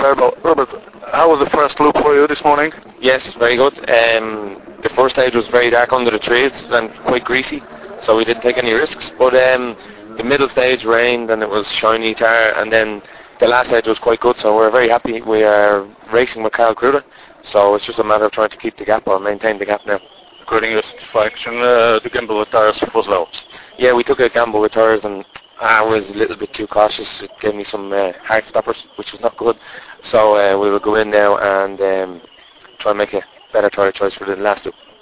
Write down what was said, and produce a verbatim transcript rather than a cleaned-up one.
Verbo. Robert, how was the first loop for you this morning? Yes, very good. Um, the first stage was very dark under the trees and quite greasy, so we didn't take any risks. But um, the middle stage rained and it was shiny tar, and then the last stage was quite good, so we're very happy. We are racing with Carl Cruder, so it's just a matter of trying to keep the gap or maintain the gap now. According to your satisfaction, uh, the gamble with tires was low. Yeah, we took a gamble with tires and I was a little bit too cautious. It gave me some uh, hard stoppers, which was not good. So uh, we will go in now and um, try and make a better tire choice for the last loop.